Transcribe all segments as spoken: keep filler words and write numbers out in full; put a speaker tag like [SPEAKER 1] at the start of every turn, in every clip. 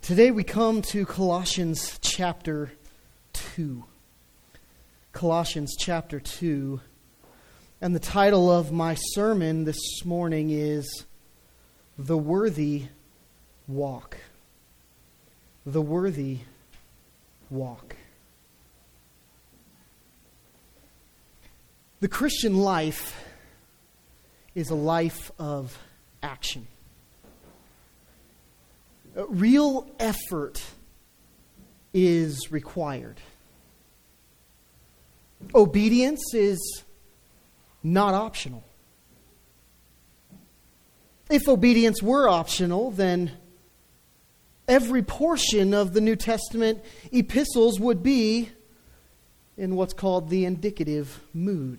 [SPEAKER 1] Today we come to Colossians chapter two. Colossians chapter two. And the title of my sermon this morning is The Worthy Walk. The Worthy Walk. The Christian life is a life of action. Real effort is required. Obedience is not optional. If obedience were optional, then every portion of the New Testament epistles would be in what's called the indicative mood.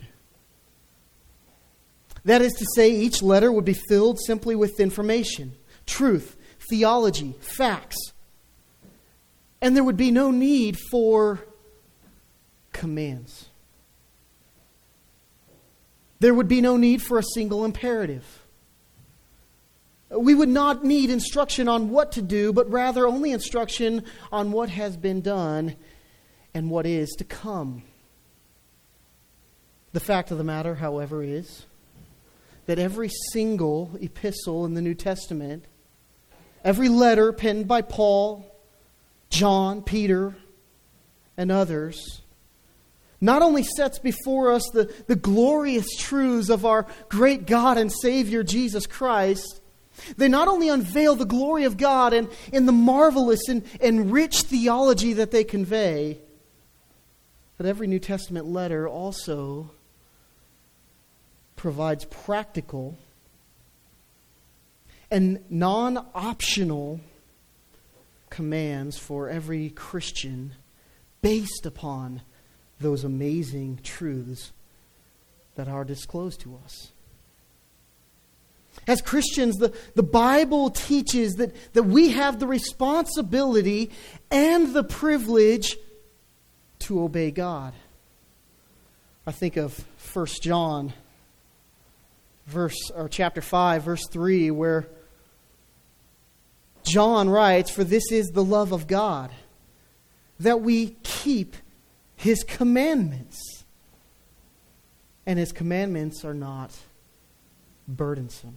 [SPEAKER 1] That is to say, each letter would be filled simply with information, truth, theology, facts. And there would be no need for commands. There would be no need for a single imperative. We would not need instruction on what to do, but rather only instruction on what has been done and what is to come. The fact of the matter, however, is that every single epistle in the New Testament, every letter penned by Paul, John, Peter, and others, not only sets before us the, the glorious truths of our great God and Savior, Jesus Christ, they not only unveil the glory of God and in the marvelous and, and rich theology that they convey, but every New Testament letter also provides practical and non-optional commands for every Christian based upon those amazing truths that are disclosed to us. As Christians, the, the Bible teaches that, that we have the responsibility and the privilege to obey God. I think of First John verse or chapter five, verse three, where John writes, "For this is the love of God, that we keep His commandments. And His commandments are not burdensome."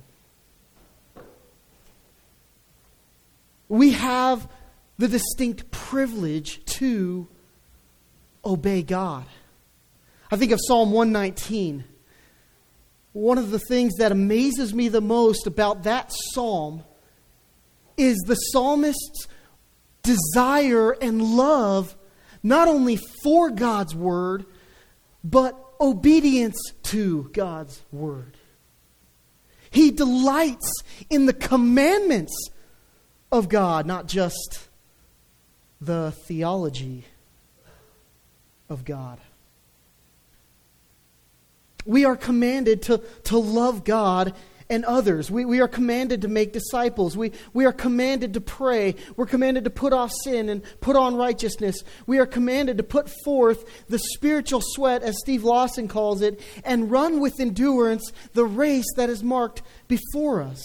[SPEAKER 1] We have the distinct privilege to obey God. I think of Psalm one nineteen. One of the things that amazes me the most about that psalm is the psalmist's desire and love not only for God's word, but obedience to God's word. He delights in the commandments of God, not just the theology of God. We are commanded to, to love God and others. We, we are commanded to make disciples. We, we are commanded to pray. We're commanded to put off sin and put on righteousness. We are commanded to put forth the spiritual sweat, as Steve Lawson calls it, and run with endurance the race that is marked before us.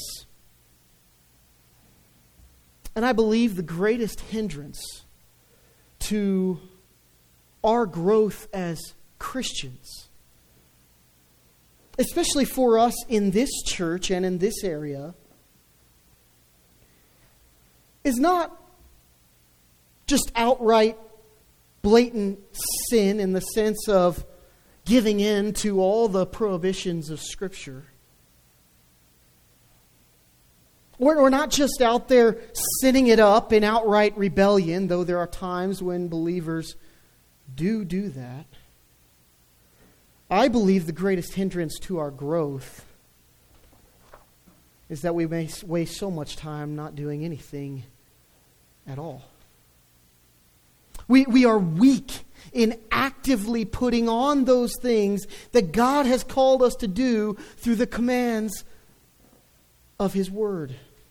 [SPEAKER 1] And I believe the greatest hindrance to our growth as Christians, especially for us in this church and in this area, is not just outright blatant sin in the sense of giving in to all the prohibitions of Scripture. We're, we're not just out there sinning it up in outright rebellion, though there are times when believers do do that. I believe the greatest hindrance to our growth is that we may waste so much time not doing anything at all. We, we are weak in actively putting on those things that God has called us to do through the commands of His Word.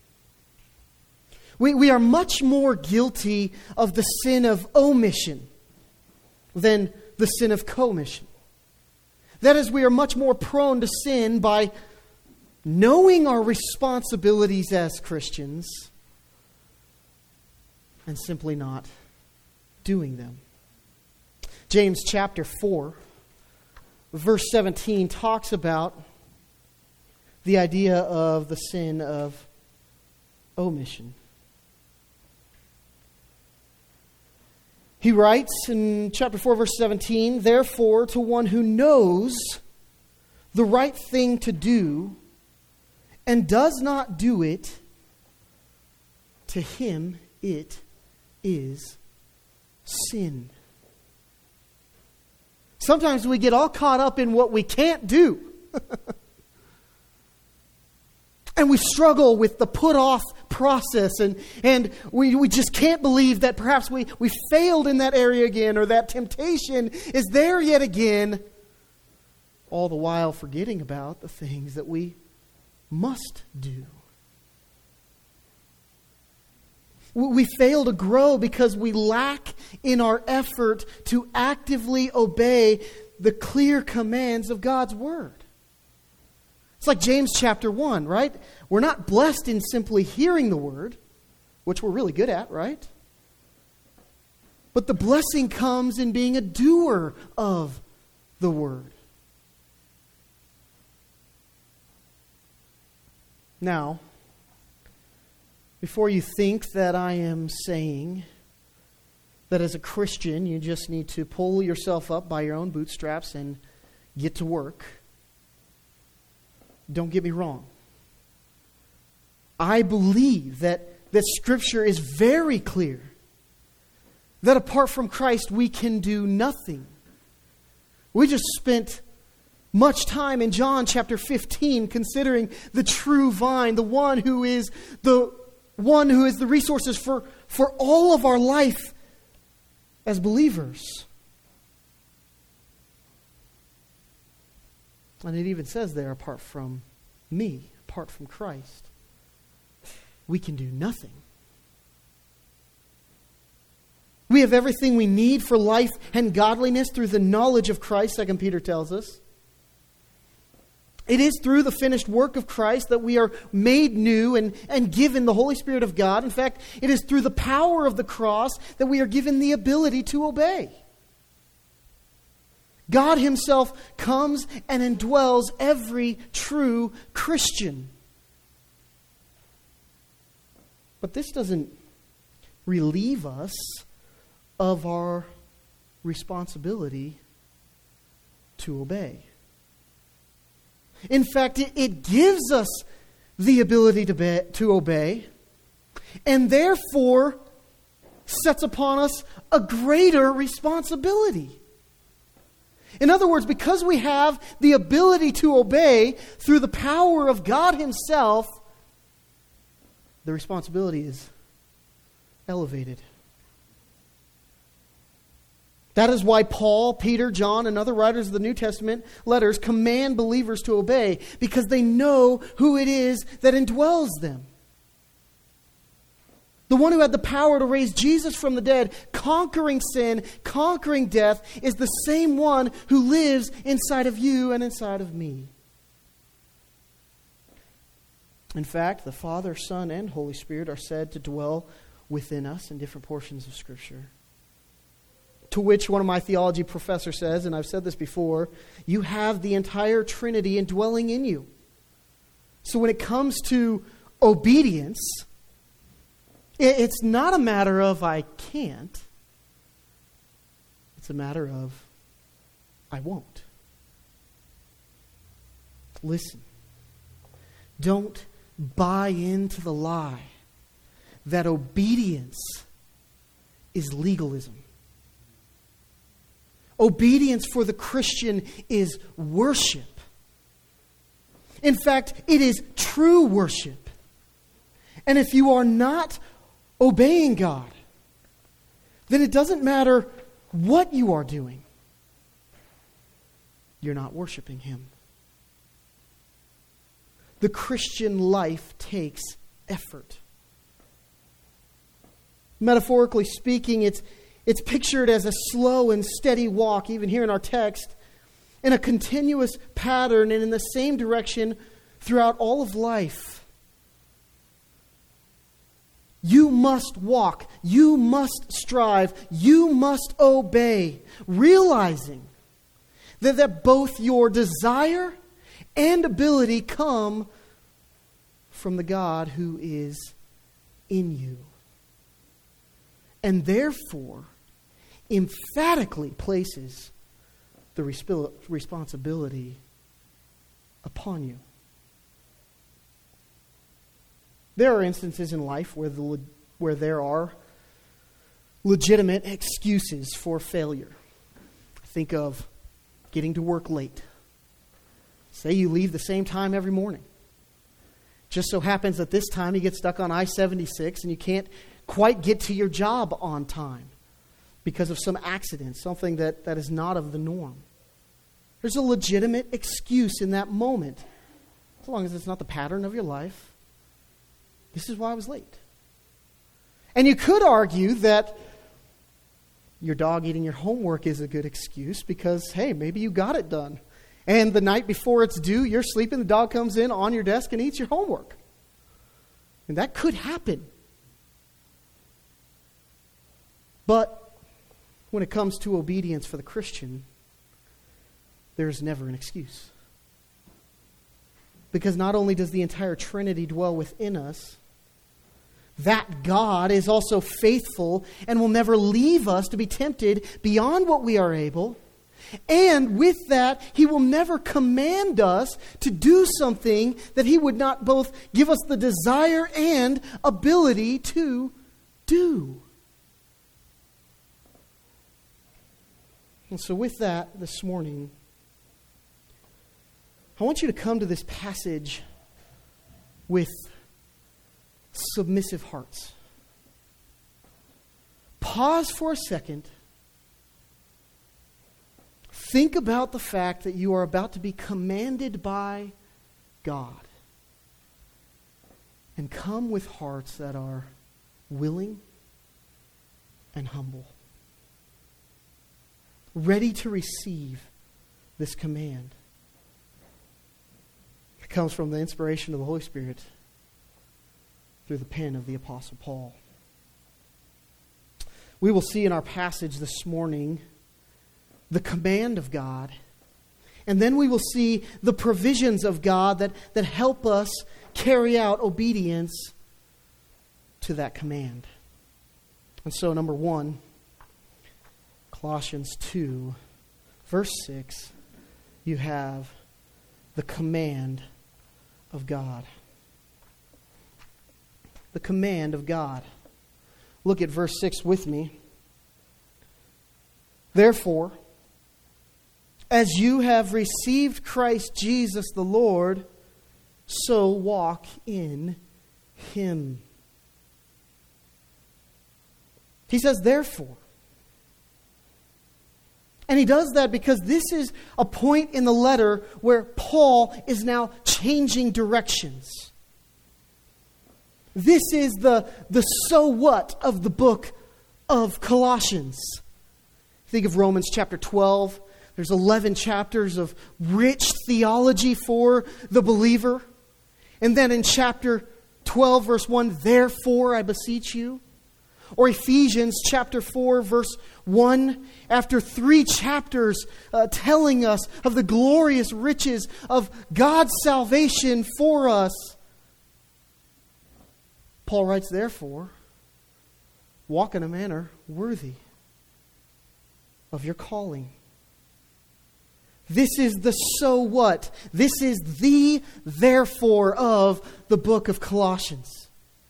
[SPEAKER 1] We, we are much more guilty of the sin of omission than the sin of commission. That is, we are much more prone to sin by knowing our responsibilities as Christians, and simply not doing them. James chapter four, verse seventeen talks about the idea of the sin of omission. He writes in chapter four, verse seventeen, "Therefore, to one who knows the right thing to do and does not do it, to him it is sin." Sometimes we get all caught up in what we can't do. And we struggle with the put-off process, and, and we, we just can't believe that perhaps we, we failed in that area again, or that temptation is there yet again, all the while forgetting about the things that we must do. We fail to grow because we lack in our effort to actively obey the clear commands of God's Word. It's like James chapter one, right? We're not blessed in simply hearing the Word, which we're really good at, right? But the blessing comes in being a doer of the Word. Now, before you think that I am saying that as a Christian you just need to pull yourself up by your own bootstraps and get to work, don't get me wrong. I believe that, that Scripture is very clear that apart from Christ we can do nothing. We just spent much time in John chapter fifteen considering the true vine, the one who is the one who is the resources for, for all of our life as believers. And it even says there, apart from me, apart from Christ, we can do nothing. We have everything we need for life and godliness through the knowledge of Christ, Second Peter tells us. It is through the finished work of Christ that we are made new and, and given the Holy Spirit of God. In fact, it is through the power of the cross that we are given the ability to obey. God Himself comes and indwells every true Christian. But this doesn't relieve us of our responsibility to obey. In fact, it, it gives us the ability to, be, to obey, and therefore sets upon us a greater responsibility. In other words, because we have the ability to obey through the power of God Himself, the responsibility is elevated. That is why Paul, Peter, John, and other writers of the New Testament letters command believers to obey, because they know who it is that indwells them. The one who had the power to raise Jesus from the dead, conquering sin, conquering death, is the same one who lives inside of you and inside of me. In fact, the Father, Son, and Holy Spirit are said to dwell within us in different portions of Scripture. To which one of my theology professors says, and I've said this before, you have the entire Trinity indwelling in you. So when it comes to obedience, it's not a matter of I can't. It's a matter of I won't. Listen. Don't buy into the lie that obedience is legalism. Obedience for the Christian is worship. In fact, it is true worship. And if you are not obeying God, then it doesn't matter what you are doing. You're not worshiping Him. The Christian life takes effort. Metaphorically speaking, it's It's pictured as a slow and steady walk, even here in our text, in a continuous pattern and in the same direction throughout all of life. You must walk. you must strive, you must obey, realizing that, that both your desire and ability come from the God who is in you. And therefore, emphatically places the resp- responsibility upon you. There are instances in life where, the, where there are legitimate excuses for failure. Think of getting to work late. Say you leave the same time every morning. Just so happens that this time you get stuck on I seventy-six and you can't quite get to your job on time because of some accident, something that, that is not of the norm. There's a legitimate excuse in that moment, as long as it's not the pattern of your life. This is why I was late. And you could argue that your dog eating your homework is a good excuse because, hey, maybe you got it done. And the night before it's due, you're sleeping, the dog comes in on your desk and eats your homework. And that could happen. But when it comes to obedience for the Christian, there's never an excuse. Because not only does the entire Trinity dwell within us, that God is also faithful and will never leave us to be tempted beyond what we are able. And with that, He will never command us to do something that He would not both give us the desire and ability to do. And so with that, this morning, I want you to come to this passage with submissive hearts. Pause for a second. Think about the fact that you are about to be commanded by God. And come with hearts that are willing and humble, ready to receive this command. It comes from the inspiration of the Holy Spirit through the pen of the Apostle Paul. We will see in our passage this morning the command of God, and then we will see the provisions of God that, that help us carry out obedience to that command. And so, number one, Colossians two, verse six, you have the command of God. The command of God. Look at verse six with me. Therefore, as you have received Christ Jesus the Lord, so walk in Him. He says, therefore. And he does that because this is a point in the letter where Paul is now changing directions. This is the, the so what of the book of Colossians. Think of Romans chapter twelve. There's eleven chapters of rich theology for the believer. And then in chapter twelve, verse one, therefore I beseech you. Or Ephesians chapter four, verse one, after three chapters uh, telling us of the glorious riches of God's salvation for us. Paul writes, therefore, walk in a manner worthy of your calling. This is the so what. This is the therefore of the book of Colossians.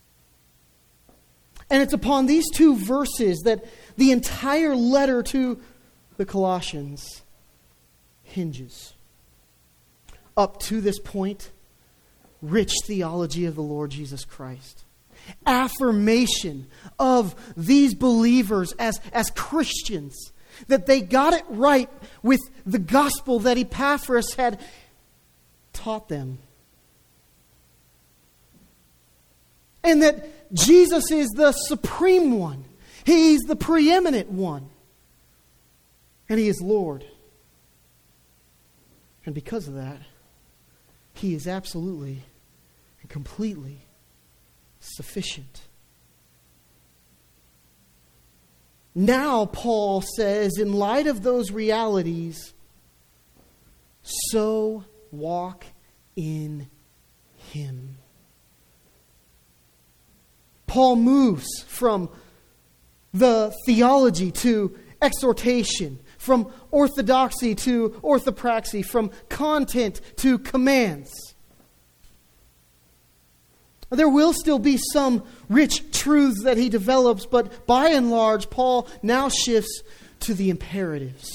[SPEAKER 1] And it's upon these two verses that the entire letter to the Colossians hinges. Up to this point, rich theology of the Lord Jesus Christ. Affirmation of these believers as, as Christians. That they got it right with the gospel that Epaphras had taught them. And that Jesus is the supreme one. He's the preeminent one. And He is Lord. And because of that, He is absolutely and completely sufficient. Now, Paul says, in light of those realities, so walk in Him. Paul moves from the theology to exhortation, from orthodoxy to orthopraxy, from content to commands. There will still be some rich truths that he develops, but by and large, Paul now shifts to the imperatives.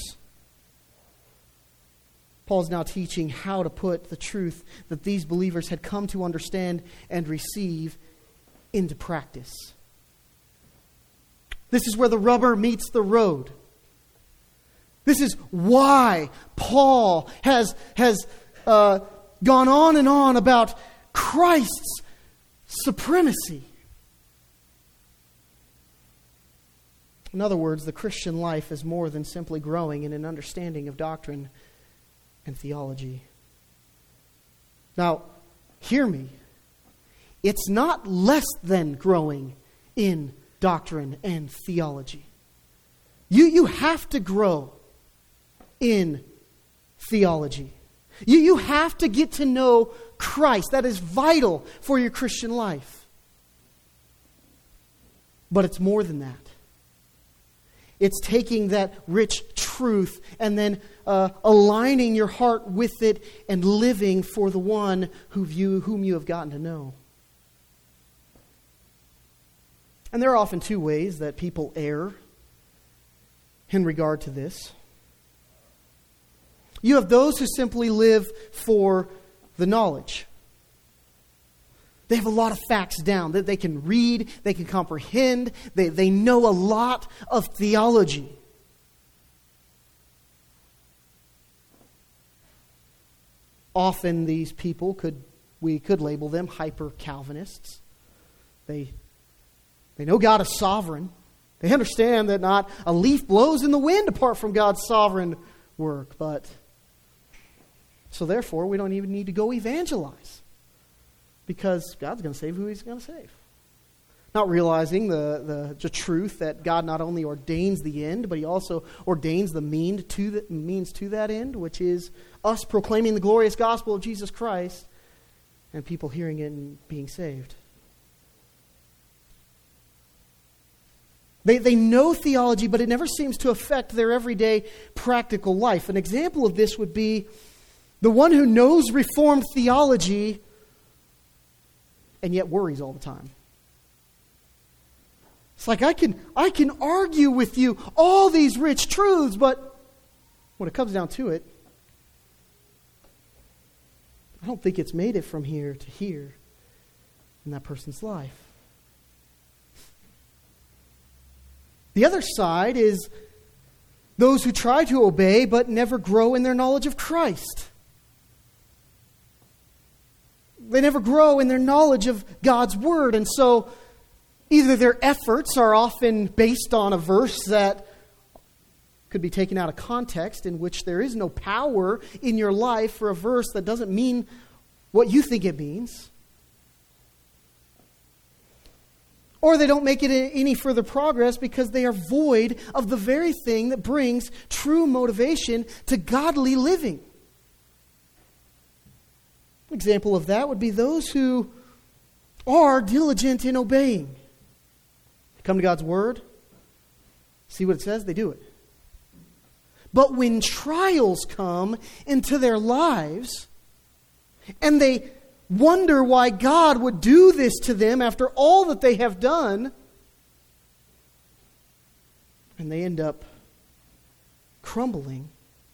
[SPEAKER 1] Paul's now teaching how to put the truth that these believers had come to understand and receive into practice. This is where the rubber meets the road. This is why Paul has, has uh, gone on and on about Christ's supremacy. In other words, the Christian life is more than simply growing in an understanding of doctrine and theology. Now, hear me. It's not less than growing in doctrine and theology. You, you have to grow in theology. You, you have to get to know Christ. That is vital for your Christian life. But it's more than that. It's taking that rich truth and then uh, aligning your heart with it and living for the one who you, whom you have gotten to know. And there are often two ways that people err in regard to this. You have those who simply live for the knowledge. They have a lot of facts down that they can read, they can comprehend, they, they know a lot of theology. Often these people could, we could label them hyper-Calvinists. They, they know God is sovereign. They understand that not a leaf blows in the wind apart from God's sovereign work, but so therefore, we don't even need to go evangelize because God's going to save who He's going to save. Not realizing the, the, the truth that God not only ordains the end, but He also ordains the mean to the, means to that end, which is us proclaiming the glorious gospel of Jesus Christ and people hearing it and being saved. They, they know theology, but it never seems to affect their everyday practical life. An example of this would be the one who knows Reformed theology and yet worries all the time. It's like I can, I can argue with you all these rich truths, but when it comes down to it, I don't think it's made it from here to here in that person's life. The other side is those who try to obey but never grow in their knowledge of Christ. They never grow in their knowledge of God's Word. And so either their efforts are often based on a verse that could be taken out of context, in which there is no power in your life for a verse that doesn't mean what you think it means. Or they don't make it any further progress because they are void of the very thing that brings true motivation to godly living. An example of that would be those who are diligent in obeying. They come to God's Word, see what it says, they do it. But when trials come into their lives, and they wonder why God would do this to them after all that they have done, and they end up crumbling,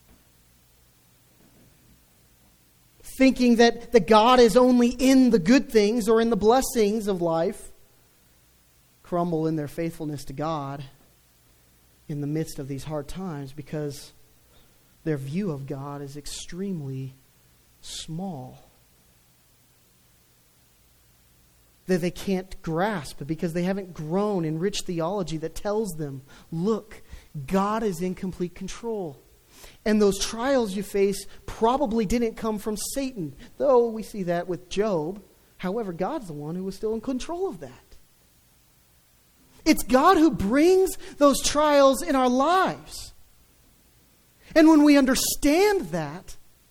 [SPEAKER 1] thinking that, that God is only in the good things or in the blessings of life, crumble in their faithfulness to God in the midst of these hard times because their view of God is extremely small. That they can't grasp because they haven't grown in rich theology that tells them, look, God is in complete control. And those trials you face probably didn't come from Satan, though we see that with Job. However, God's the one who was still in control of that. It's God who brings those trials in our lives. And when we understand that,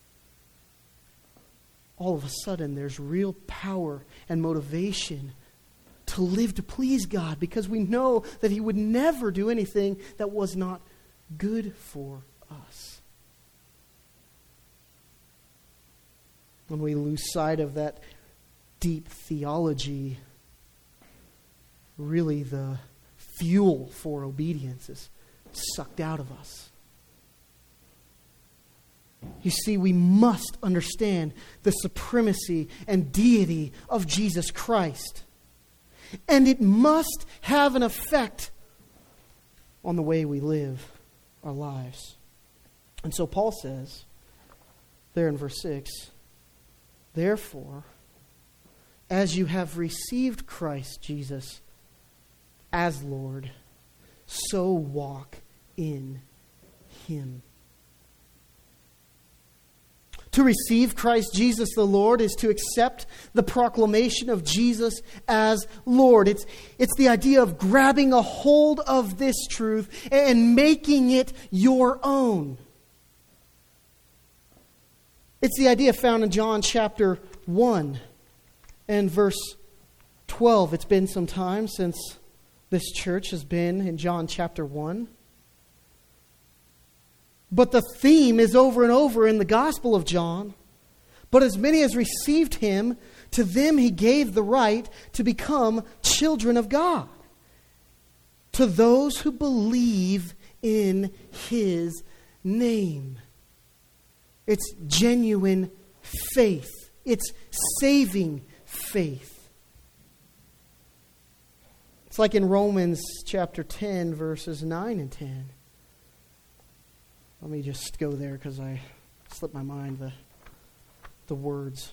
[SPEAKER 1] all of a sudden there's real power and motivation to live to please God, because we know that He would never do anything that was not good for us. When we lose sight of that deep theology, really the fuel for obedience is sucked out of us. You see, we must understand the supremacy and deity of Jesus Christ. And it must have an effect on the way we live our lives. And so Paul says, there in verse six, therefore, as you have received Christ Jesus as Lord, so walk in Him. To receive Christ Jesus the Lord is to accept the proclamation of Jesus as Lord. It's, it's the idea of grabbing a hold of this truth and making it your own. It's the idea found in John chapter one and verse twelve. It's been some time since this church has been in John chapter one. But the theme is over and over in the Gospel of John. But as many as received Him, to them He gave the right to become children of God, to those who believe in His name. It's genuine faith. It's saving faith. It's like in Romans chapter ten, verses nine and ten. Let me just go there because I slipped my mind the, the words.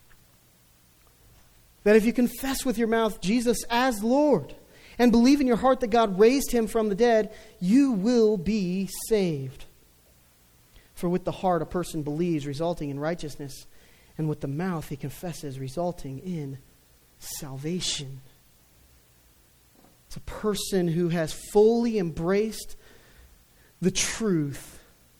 [SPEAKER 1] That if you confess with your mouth Jesus as Lord and believe in your heart that God raised Him from the dead, you will be saved. For with the heart a person believes, resulting in righteousness, and with the mouth he confesses, resulting in salvation. It's a person who has fully embraced the truth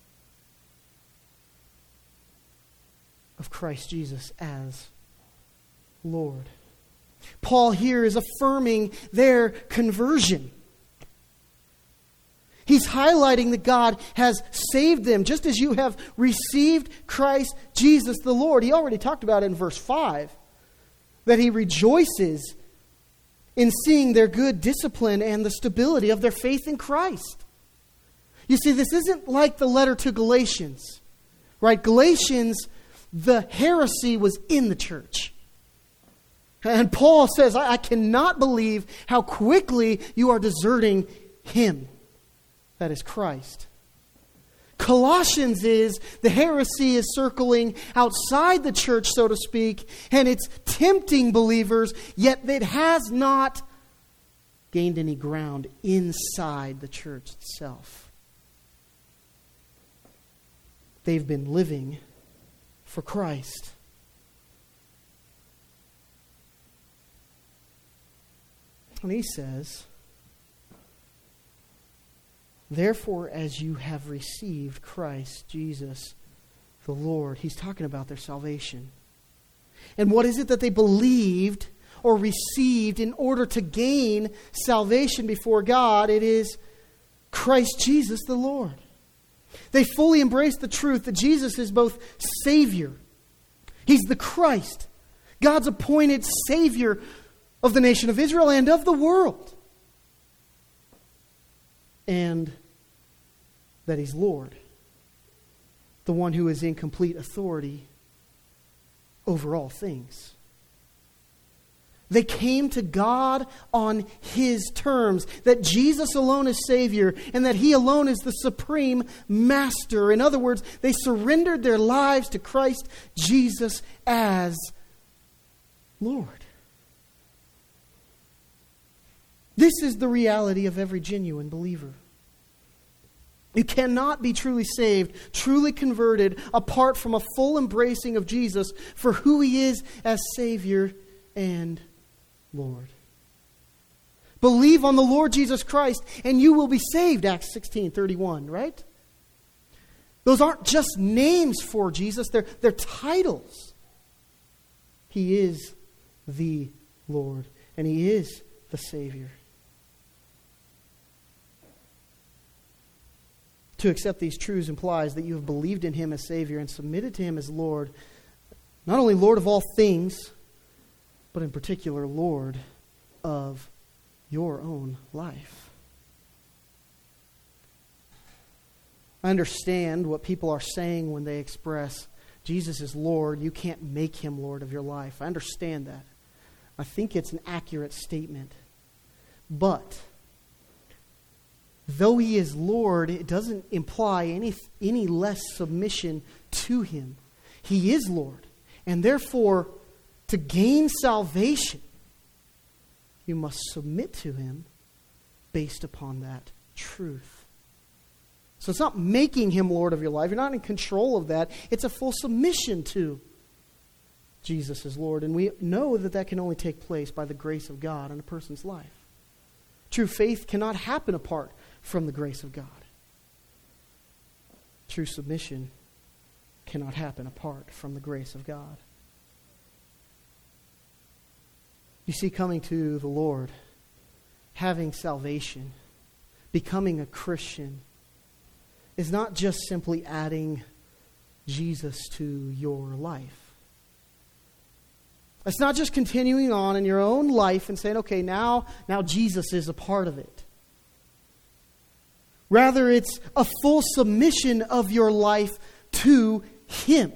[SPEAKER 1] of Christ Jesus as Lord. Paul here is affirming their conversion. He's highlighting that God has saved them, just as you have received Christ Jesus the Lord. He already talked about it in verse five, that he rejoices in seeing their good discipline and the stability of their faith in Christ. You see, this isn't like the letter to Galatians, right? Galatians, the heresy was in the church. And Paul says, I, I cannot believe how quickly you are deserting Him. That is Christ. Colossians is, the heresy is circling outside the church, so to speak, and it's tempting believers, yet it has not gained any ground inside the church itself. They've been living for Christ. And he says, therefore, as you have received Christ Jesus the Lord, he's talking about their salvation. And what is it that they believed or received in order to gain salvation before God? It is Christ Jesus the Lord. They fully embrace the truth that Jesus is both Savior. He's the Christ, God's appointed Savior of the nation of Israel and of the world. And that He's Lord, the one who is in complete authority over all things. They came to God on His terms, that Jesus alone is Savior and that He alone is the supreme Master. In other words, they surrendered their lives to Christ Jesus as Lord. This is the reality of every genuine believer. You cannot be truly saved, truly converted, apart from a full embracing of Jesus for who He is as Savior and Lord. Believe on the Lord Jesus Christ and you will be saved, Acts sixteen thirty-one, right? Those aren't just names for Jesus, they're, they're titles. He is the Lord, and He is the Savior. To accept these truths implies that you have believed in Him as Savior and submitted to Him as Lord, not only Lord of all things, but in particular Lord of your own life. I understand what people are saying when they express Jesus is Lord. You can't make Him Lord of your life. I understand that. I think it's an accurate statement. But though He is Lord, it doesn't imply any, any less submission to Him. He is Lord. And therefore, to gain salvation, you must submit to Him based upon that truth. So it's not making Him Lord of your life. You're not in control of that. It's a full submission to Jesus as Lord. And we know that that can only take place by the grace of God in a person's life. True faith cannot happen apart from the grace of God. True submission cannot happen apart from the grace of God. You see, coming to the Lord, having salvation, becoming a Christian, is not just simply adding Jesus to your life. It's not just continuing on in your own life and saying, okay, now, now Jesus is a part of it. Rather, it's a full submission of your life to Him.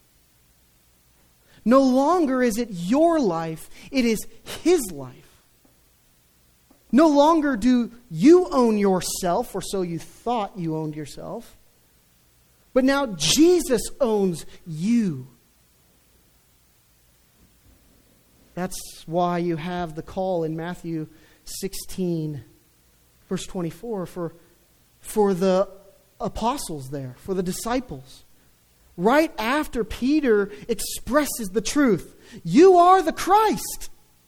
[SPEAKER 1] No longer is it your life, it is His life. No longer do you own yourself, or so you thought you owned yourself. But now Jesus owns you. That's why you have the call in Matthew sixteen, verse twenty-four, for, for the apostles there, for the disciples. Right after Peter expresses the truth, you are the Christ.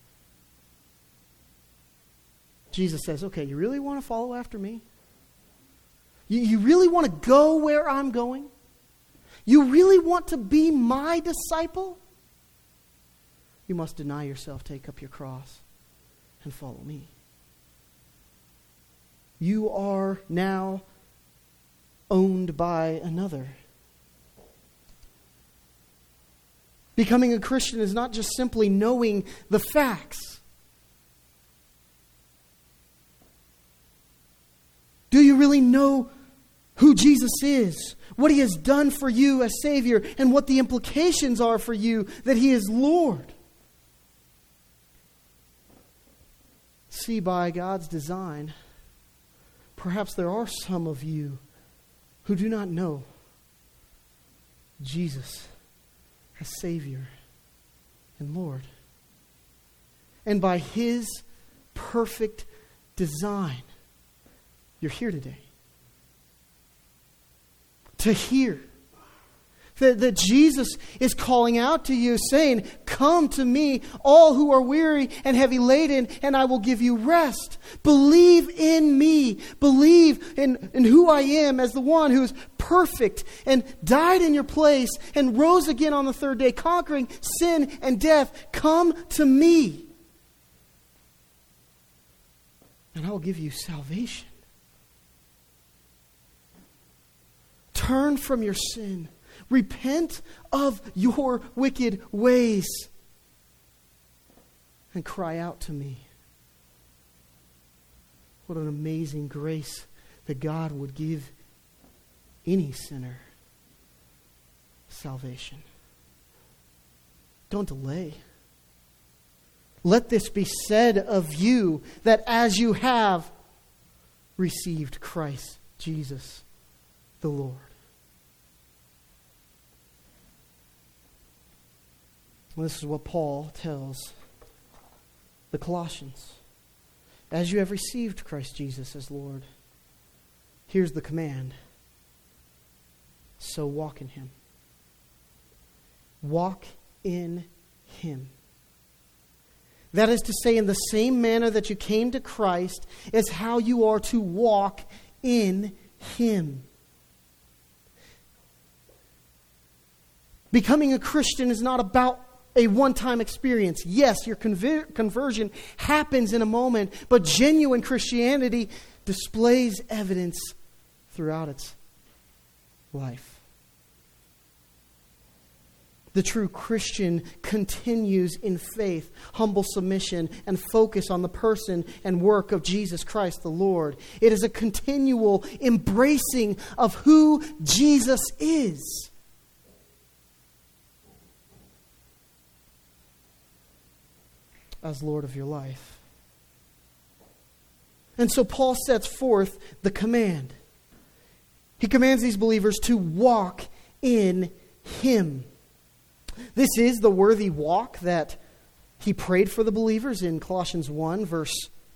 [SPEAKER 1] Jesus says, okay, you really want to follow after me? You, you really want to go where I'm going? You really want to be my disciple? You must deny yourself, take up your cross, and follow me. You are now owned by another. Becoming a Christian is not just simply knowing the facts. Do you really know who Jesus is, what He has done for you as Savior, and what the implications are for you that He is Lord? See, by God's design, perhaps there are some of you who do not know Jesus as Savior and Lord. And by His perfect design, you're here today. To hear that, that Jesus is calling out to you, saying, come to me, all who are weary and heavy laden, and I will give you rest. Believe in me. Believe in, in who I am as the one who is perfect and died in your place and rose again on the third day, conquering sin and death. Come to me, and I will give you salvation. Turn from your sin. Repent of your wicked ways. And cry out to me. What an amazing grace that God would give any sinner salvation. Don't delay. Let this be said of you, that as you have received Christ Jesus the Lord. Well, this is what Paul tells the Colossians. As you have received Christ Jesus as Lord, here's the command. So walk in Him. Walk in Him. That is to say, in the same manner that you came to Christ is how you are to walk in Him. Becoming a Christian is not about a one-time experience. Yes, your conver- conversion happens in a moment, but genuine Christianity displays evidence throughout its life. The true Christian continues in faith, humble submission, and focus on the person and work of Jesus Christ the Lord. It is a continual embracing of who Jesus is. As Lord of your life. And so Paul sets forth the command. He commands these believers to walk in Him. This is the worthy walk that he prayed for the believers in Colossians one, verse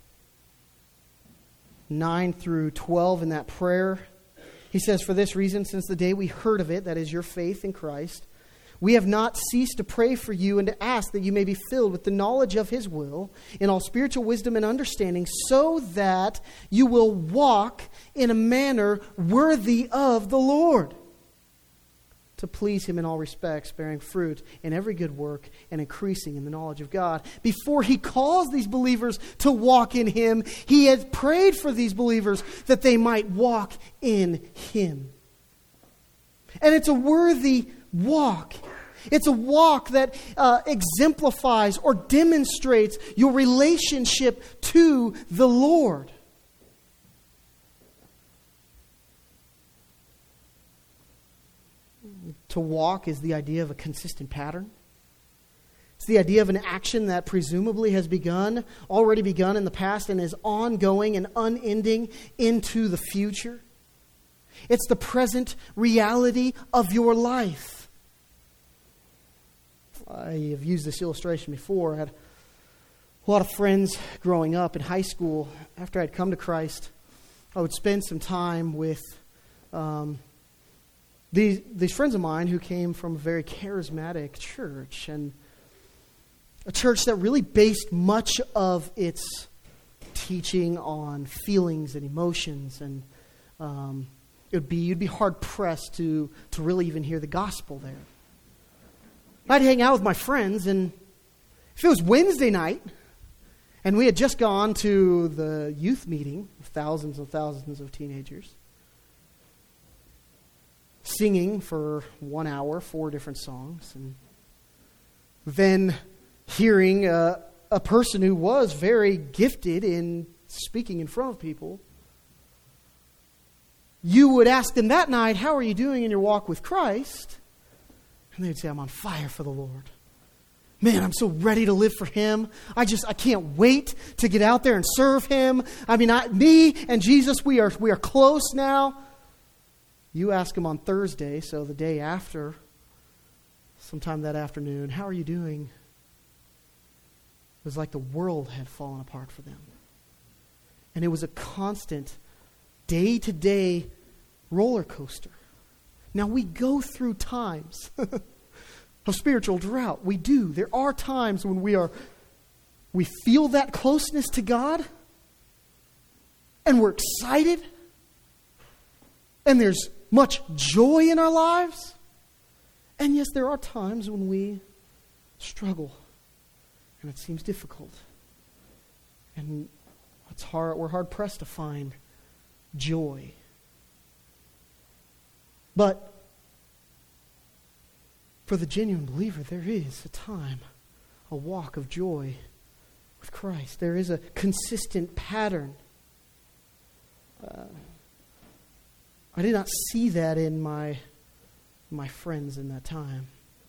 [SPEAKER 1] nine through twelve in that prayer. He says, "For this reason, since the day we heard of it, that is your faith in Christ, we have not ceased to pray for you and to ask that you may be filled with the knowledge of His will in all spiritual wisdom and understanding, so that you will walk in a manner worthy of the Lord, to please Him in all respects, bearing fruit in every good work and increasing in the knowledge of God." Before he calls these believers to walk in Him, he had prayed for these believers that they might walk in Him. And it's a worthy walk. It's a walk that uh, exemplifies or demonstrates your relationship to the Lord. To walk is the idea of a consistent pattern. It's the idea of an action that presumably has begun, already begun in the past and is ongoing and unending into the future. It's the present reality of your life. I have used this illustration before. I had a lot of friends growing up in high school. After I'd come to Christ, I would spend some time with um, these, these friends of mine who came from a very charismatic church, and a church that really based much of its teaching on feelings and emotions, and um, it would be you'd be hard pressed to to really even hear the gospel there. I'd hang out with my friends, and if it was Wednesday night, and we had just gone to the youth meeting of thousands and thousands of teenagers, singing for one hour, four different songs, and then hearing a, a person who was very gifted in speaking in front of people, you would ask them that night, "How are you doing in your walk with Christ?" And they would say, "I'm on fire for the Lord. Man, I'm so ready to live for Him. I just, I can't wait to get out there and serve Him. I mean, I, me and Jesus, we are we are close now." You ask them on Thursday, so the day after, sometime that afternoon, "How are you doing?" It was like the world had fallen apart for them. And it was a constant, day-to-day roller coaster. Now, we go through times of spiritual drought. We do. There are times when we are, we feel that closeness to God, and we're excited, and there's much joy in our lives. And yes, there are times when we struggle, and it seems difficult, and it's hard. We're hard pressed to find joy. But for the genuine believer, there is a time, a walk of joy with Christ. There is a consistent pattern. Uh, I did not see that in my my friends in that time.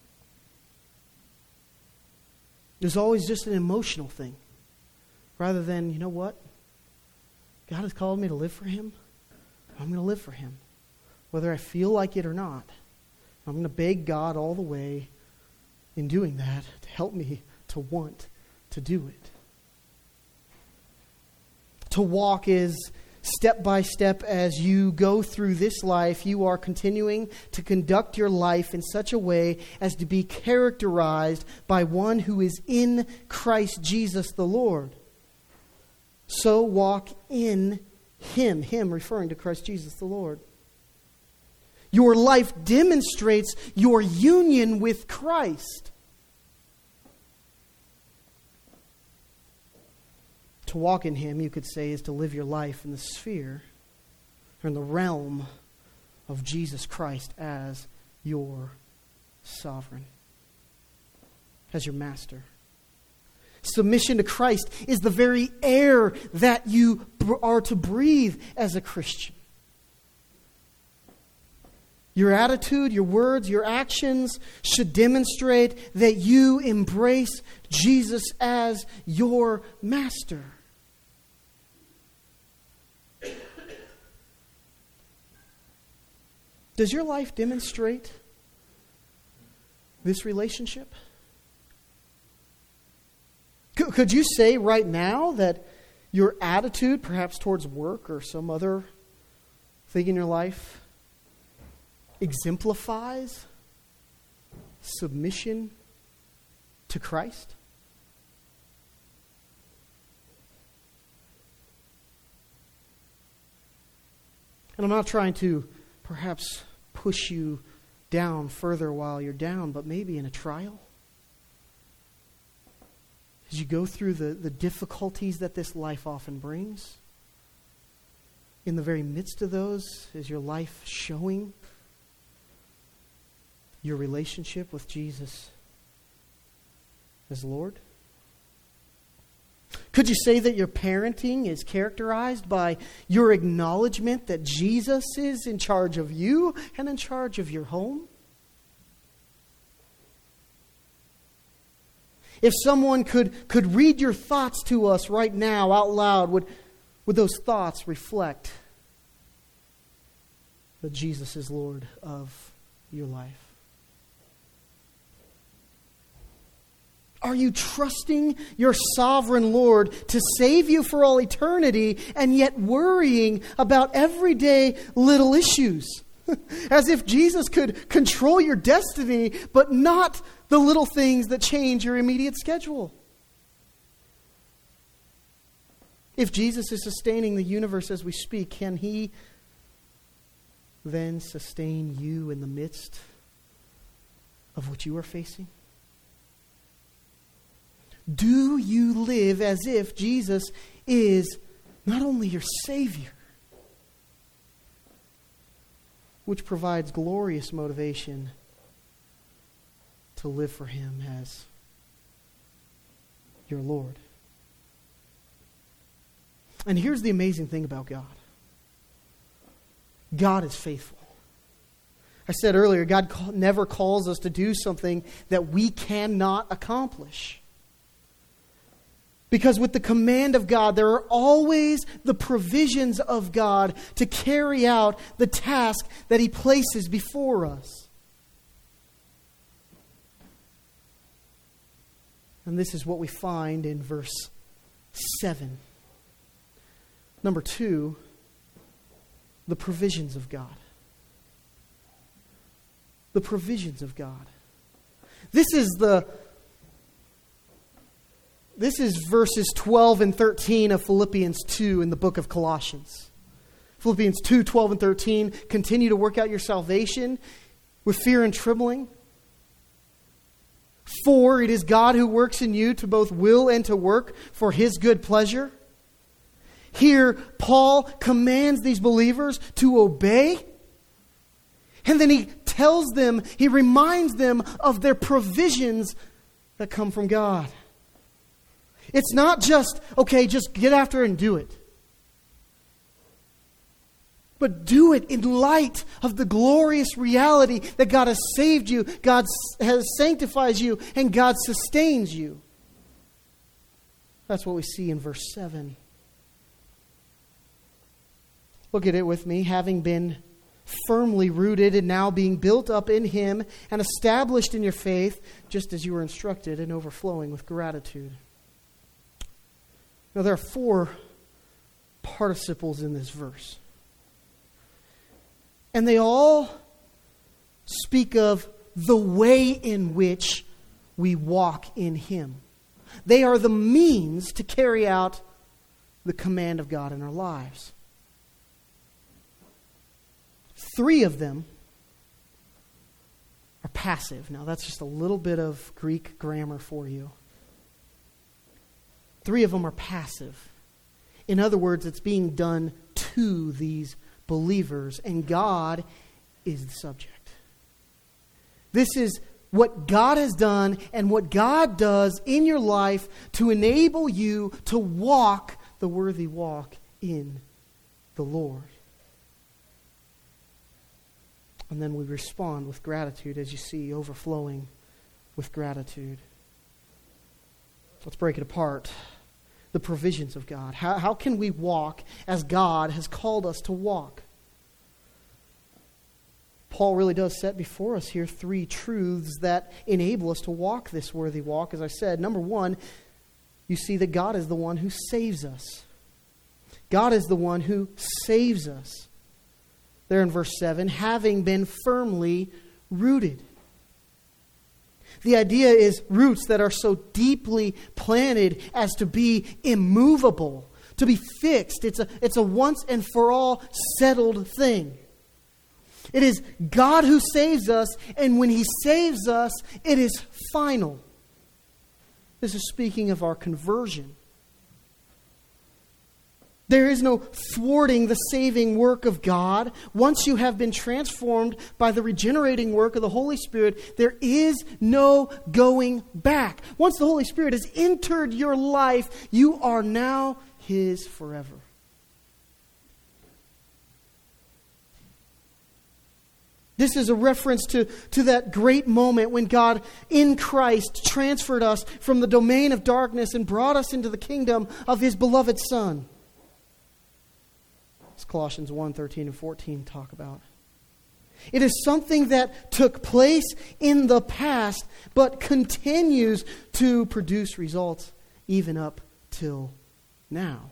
[SPEAKER 1] There's always just an emotional thing, rather than, you know what? God has called me to live for Him. I'm going to live for Him, whether I feel like it or not. I'm going to beg God all the way in doing that to help me to want to do it. To walk is step by step as you go through this life, you are continuing to conduct your life in such a way as to be characterized by one who is in Christ Jesus the Lord. So walk in Him, Him referring to Christ Jesus the Lord. Your life demonstrates your union with Christ. To walk in Him, you could say, is to live your life in the sphere or in the realm of Jesus Christ as your sovereign, as your master. Submission to Christ is the very air that you are to breathe as a Christian. Your attitude, your words, your actions should demonstrate that you embrace Jesus as your master. Does your life demonstrate this relationship? Could you say right now that your attitude, perhaps towards work or some other thing in your life, exemplifies submission to Christ? And I'm not trying to perhaps push you down further while you're down, but maybe in a trial. As you go through the, the difficulties that this life often brings, in the very midst of those, is your life showing your relationship with Jesus as Lord? Could you say that your parenting is characterized by your acknowledgement that Jesus is in charge of you and in charge of your home? If someone could, could read your thoughts to us right now out loud, would, would those thoughts reflect that Jesus is Lord of your life? Are you trusting your sovereign Lord to save you for all eternity and yet worrying about everyday little issues? As if Jesus could control your destiny, but not the little things that change your immediate schedule. If Jesus is sustaining the universe as we speak, can He then sustain you in the midst of what you are facing? Do you live as if Jesus is not only your Savior, which provides glorious motivation to live for Him as your Lord? And here's the amazing thing about God. God is faithful. I said earlier, God call, never calls us to do something that we cannot accomplish. Because with the command of God, there are always the provisions of God to carry out the task that He places before us. And this is what we find in verse seven. Number two, the provisions of God. The provisions of God. This is the This is verses twelve and thirteen of Philippians two in the book of Colossians. Philippians two, twelve and thirteen. Continue to work out your salvation with fear and trembling. For it is God who works in you to both will and to work for His good pleasure. Here, Paul commands these believers to obey. And then he tells them, he reminds them of their provisions that come from God. It's not just, okay, just get after it and do it. But do it in light of the glorious reality that God has saved you, God has sanctified you, and God sustains you. That's what we see in verse seven. Look at it with me. Having been firmly rooted and now being built up in Him and established in your faith, just as you were instructed, and overflowing with gratitude. Now, there are four participles in this verse. And they all speak of the way in which we walk in Him. They are the means to carry out the command of God in our lives. Three of them are passive. Now that's just a little bit of Greek grammar for you. Three of them are passive. In other words, it's being done to these believers, and God is the subject. This is what God has done and what God does in your life to enable you to walk the worthy walk in the Lord. And then we respond with gratitude, as you see, overflowing with gratitude. Let's break it apart. The provisions of God. How, how can we walk as God has called us to walk? Paul really does set before us here three truths that enable us to walk this worthy walk. As I said, number one, you see that God is the one who saves us. God is the one who saves us. There in verse seven, having been firmly rooted. The idea is roots that are so deeply planted as to be immovable, to be fixed. It's a, it's a once and for all settled thing. It is God who saves us, and when He saves us, it is final. This is speaking of our conversion. There is no thwarting the saving work of God. Once you have been transformed by the regenerating work of the Holy Spirit, there is no going back. Once the Holy Spirit has entered your life, you are now His forever. This is a reference to, to that great moment when God in Christ transferred us from the domain of darkness and brought us into the kingdom of His beloved Son. As Colossians one, thirteen and fourteen talk about. It is something that took place in the past, but continues to produce results even up till now.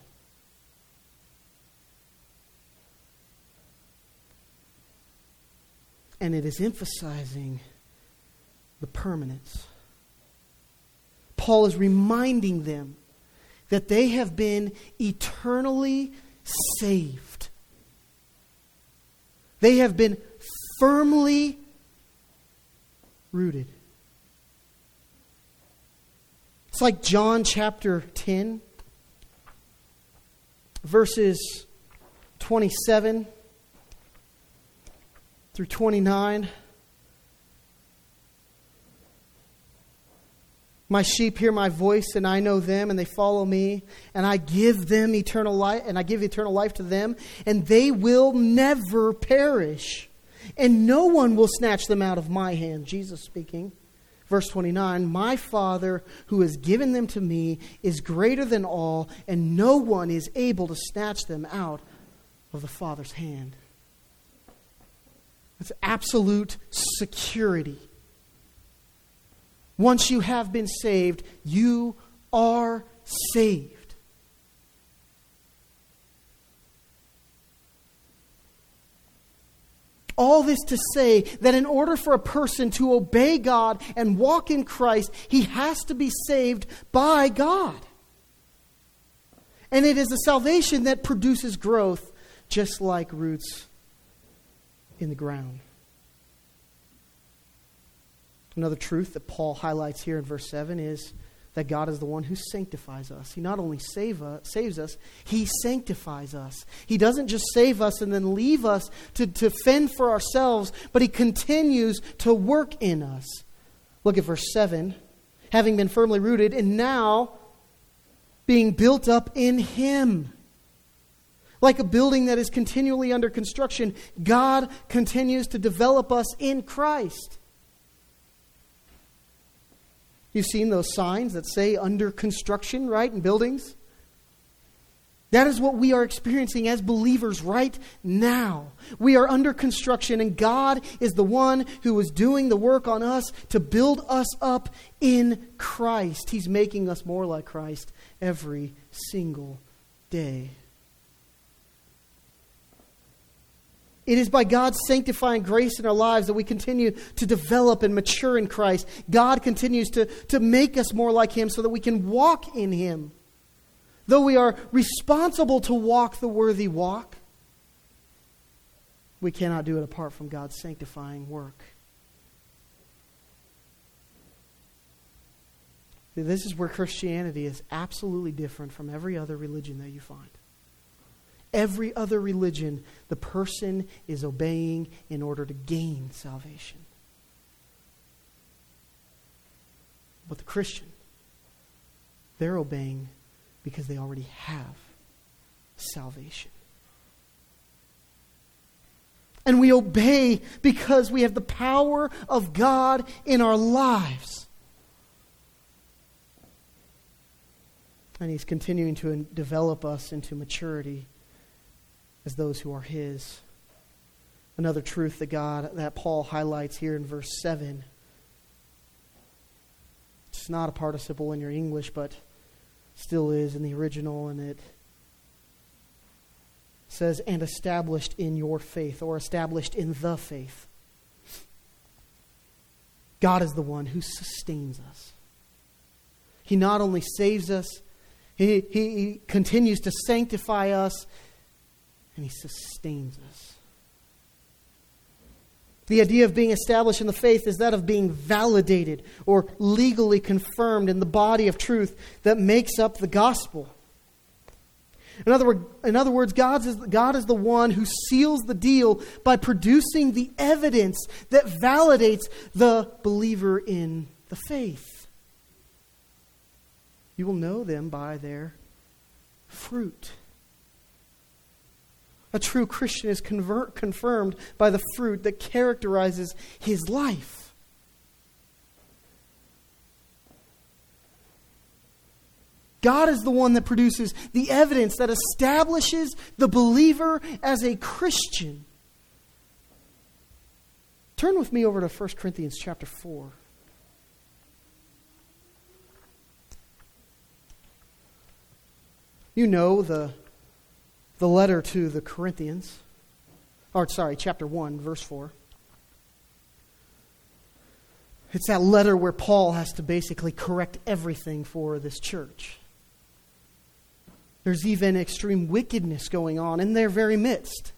[SPEAKER 1] And it is emphasizing the permanence. Paul is reminding them that they have been eternally saved. They have been firmly rooted. It's like John chapter ten, verses twenty-seven through twenty-nine. My sheep hear my voice, and I know them, and they follow me, and I give them eternal life, and I give eternal life to them, and they will never perish, and no one will snatch them out of my hand. Jesus speaking. Verse twenty-nine, my Father who has given them to me is greater than all, and no one is able to snatch them out of the Father's hand. It's absolute security. Once you have been saved, you are saved. All this to say that in order for a person to obey God and walk in Christ, he has to be saved by God. And it is a salvation that produces growth, just like roots in the ground. Another truth that Paul highlights here in verse seven is that God is the one who sanctifies us. He not only save us, saves us, He sanctifies us. He doesn't just save us and then leave us to, to fend for ourselves, but He continues to work in us. Look at verse seven. Having been firmly rooted and now being built up in Him. Like a building that is continually under construction, God continues to develop us in Christ. You've seen those signs that say under construction, right, in buildings? That is what we are experiencing as believers right now. We are under construction, and God is the one who is doing the work on us to build us up in Christ. He's making us more like Christ every single day. It is by God's sanctifying grace in our lives that we continue to develop and mature in Christ. God continues to, to make us more like Him so that we can walk in Him. Though we are responsible to walk the worthy walk, we cannot do it apart from God's sanctifying work. This is where Christianity is absolutely different from every other religion that you find. Every other religion, the person is obeying in order to gain salvation. But the Christian, they're obeying because they already have salvation. And we obey because we have the power of God in our lives. And He's continuing to develop us into maturity as those who are His. Another truth that God, that Paul highlights here in verse seven. It's not a participle in your English, but still is in the original, and it says, and established in your faith, or established in the faith. God is the one who sustains us. He not only saves us, He, he, he continues to sanctify us, and He sustains us. The idea of being established in the faith is that of being validated or legally confirmed in the body of truth that makes up the gospel. In other, word, in other words, God is, God is the one who seals the deal by producing the evidence that validates the believer in the faith. You will know them by their fruit. A true Christian is convert, confirmed by the fruit that characterizes his life. God is the one that produces the evidence that establishes the believer as a Christian. Turn with me over to First Corinthians chapter four. You know the, the letter to the Corinthians, or sorry, chapter one, verse four. It's that letter where Paul has to basically correct everything for this church. There's even extreme wickedness going on in their very midst.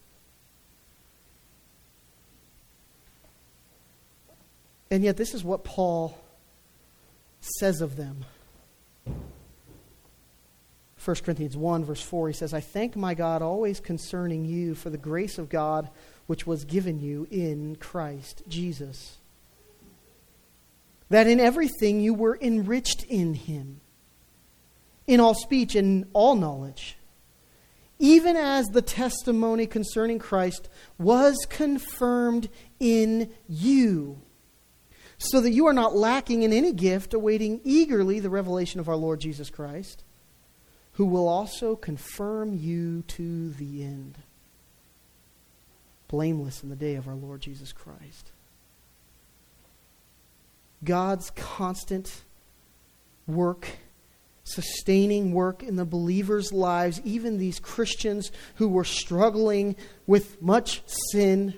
[SPEAKER 1] And yet this is what Paul says of them. First Corinthians one, verse four, he says, I thank my God always concerning you for the grace of God which was given you in Christ Jesus, that in everything you were enriched in Him, in all speech and all knowledge, even as the testimony concerning Christ was confirmed in you, so that you are not lacking in any gift, awaiting eagerly the revelation of our Lord Jesus Christ, who will also confirm you to the end, blameless in the day of our Lord Jesus Christ. God's constant work, sustaining work in the believers' lives, even these Christians who were struggling with much sin.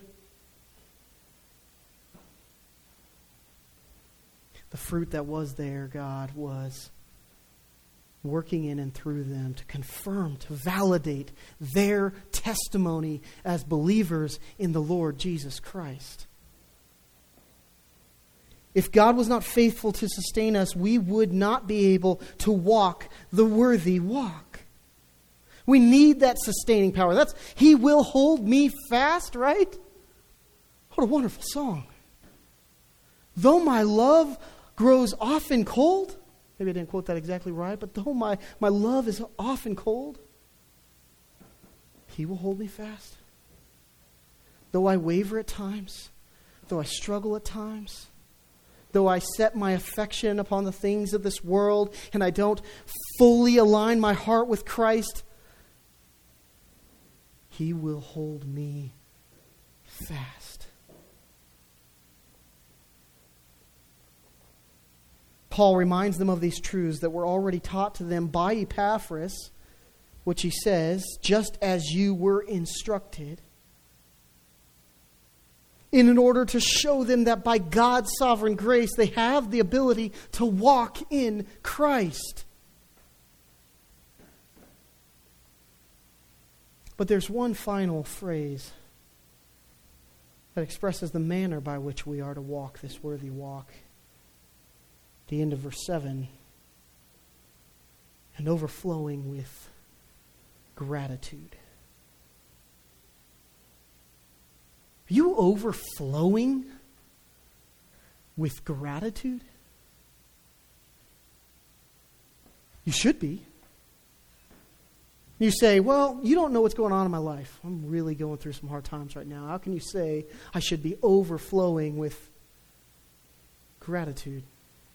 [SPEAKER 1] The fruit that was there, God was working in and through them to confirm, to validate their testimony as believers in the Lord Jesus Christ. If God was not faithful to sustain us, we would not be able to walk the worthy walk. We need that sustaining power. That's He will hold me fast, right? What a wonderful song. Though my love grows often cold. Maybe I didn't quote that exactly right, but though my, my love is often cold, He will hold me fast. Though I waver at times, though I struggle at times, though I set my affection upon the things of this world and I don't fully align my heart with Christ, He will hold me fast. Paul reminds them of these truths that were already taught to them by Epaphras, which he says, just as you were instructed. in order to show them that by God's sovereign grace, they have the ability to walk in Christ. But there's one final phrase that expresses the manner by which we are to walk this worthy walk. At the end of verse seven, and overflowing with gratitude. Are you overflowing with gratitude? You should be. You say, well, you don't know what's going on in my life. I'm really going through some hard times right now. How can you say I should be overflowing with gratitude?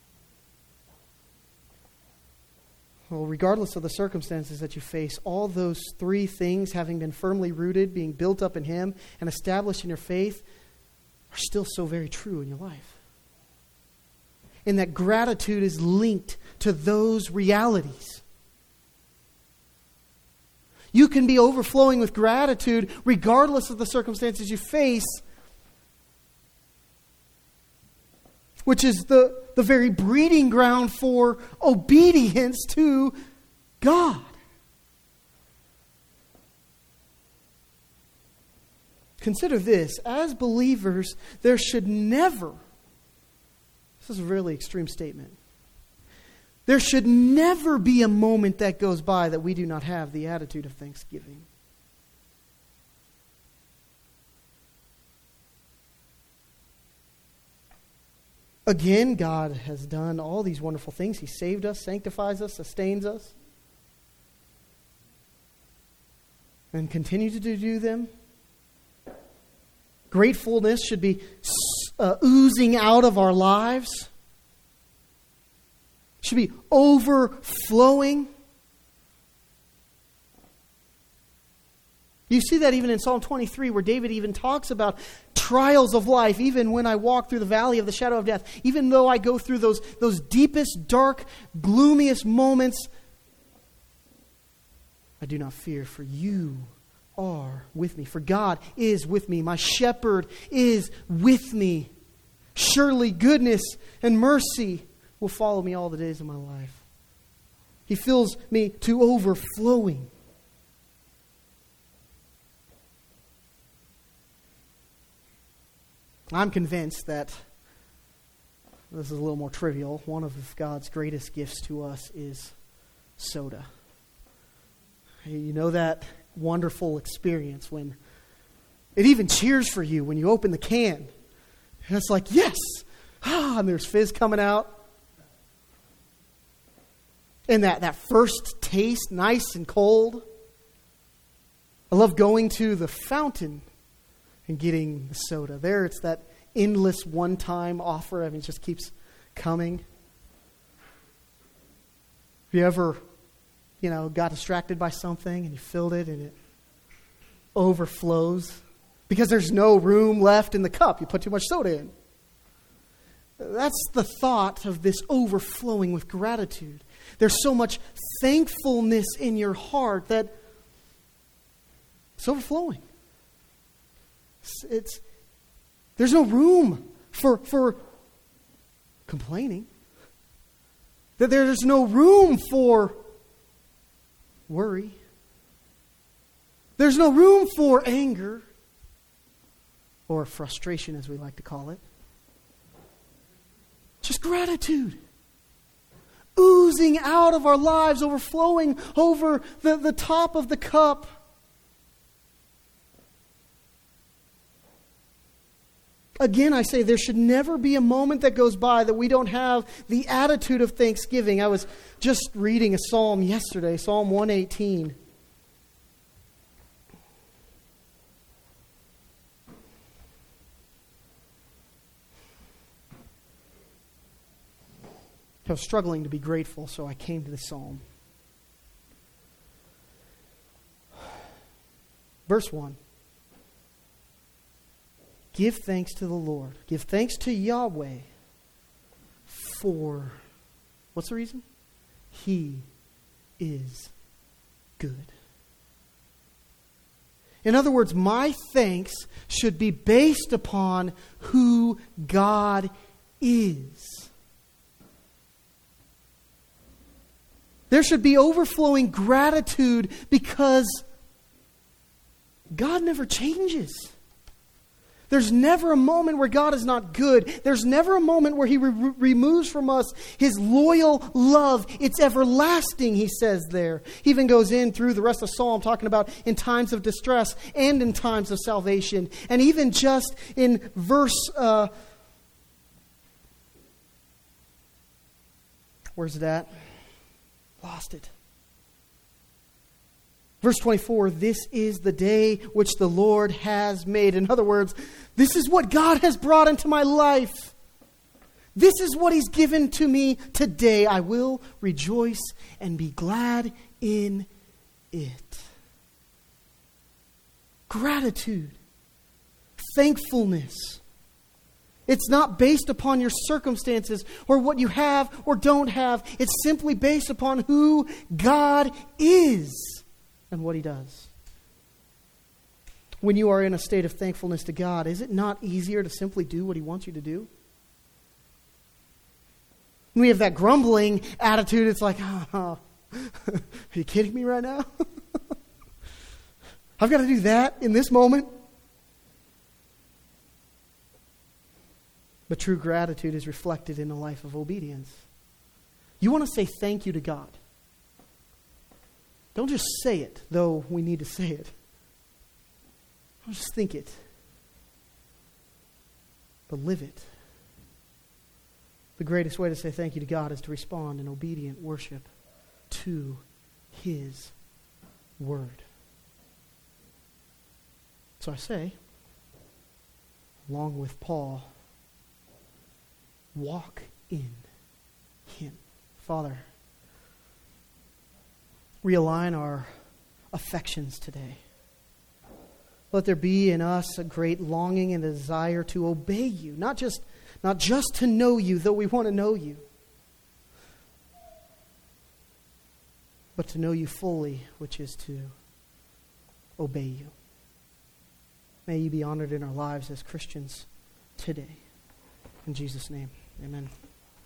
[SPEAKER 1] Well, regardless of the circumstances that you face, all those three things, having been firmly rooted, being built up in Him, and established in your faith, are still so very true in your life. And that gratitude is linked to those realities. You can be overflowing with gratitude regardless of the circumstances you face, which is the, the very breeding ground for obedience to God. Consider this. As believers, there should never, this is a really extreme statement, there should never be a moment that goes by that we do not have the attitude of thanksgiving. Again, God has done all these wonderful things. He saved us, sanctifies us, sustains us, and continues to do them. Gratefulness should be uh, oozing out of our lives. Should be overflowing. You see that even in Psalm twenty-three, where David even talks about trials of life. Even when I walk through the valley of the shadow of death, even though I go through those, those deepest, dark, gloomiest moments, I do not fear, for you are with me. For God is with me. My shepherd is with me. Surely goodness and mercy will follow me all the days of my life. He fills me to overflowing. I'm convinced that, this is a little more trivial, one of God's greatest gifts to us is soda. You know that wonderful experience when it even cheers for you when you open the can. And it's like, yes! Ah, and there's fizz coming out. And that, that first taste, nice and cold. I love going to the fountain and getting the soda. There it's that endless one-time offer. I mean, it just keeps coming. Have you ever, you know, got distracted by something and you filled it and it overflows? Because there's no room left in the cup. You put too much soda in. That's the thought of this overflowing with gratitude. There's so much thankfulness in your heart that it's overflowing. It's, it's there's no room for for complaining. That there's no room for worry. There's no room for anger or frustration, as we like to call it. Just gratitude. Oozing out of our lives, overflowing over the, the top of the cup. Again, I say there should never be a moment that goes by that we don't have the attitude of thanksgiving. I was just reading a psalm yesterday, Psalm one eighteen. I was struggling to be grateful, so I came to the psalm. Verse one. Give thanks to the Lord. Give thanks to Yahweh for, what's the reason? He is good. In other words, my thanks should be based upon who God is. There should be overflowing gratitude because God never changes. There's never a moment where God is not good. There's never a moment where He re- removes from us His loyal love. It's everlasting, He says there. He even goes in through the rest of the Psalm talking about in times of distress and in times of salvation. And even just in verse... Uh, where's it at? Lost it. Verse twenty-four, this is the day which the Lord has made. In other words, this is what God has brought into my life. This is what He's given to me today. I will rejoice and be glad in it. Gratitude. Thankfulness. It's not based upon your circumstances or what you have or don't have. It's simply based upon who God is and what He does. When you are in a state of thankfulness to God, is it not easier to simply do what He wants you to do? When we have that grumbling attitude, it's like, oh, are you kidding me right now? I've got to do that in this moment? But true gratitude is reflected in a life of obedience. You want to say thank you to God. Don't just say it, though we need to say it. Don't just think it, but live it. The greatest way to say thank you to God is to respond in obedient worship to His Word. So I say, along with Paul, walk in Him. Father, realign our affections today. Let there be in us a great longing and a desire to obey You, not just, not just to know You, though we want to know You, but to know You fully, which is to obey You. May You be honored in our lives as Christians today. In Jesus' name, amen.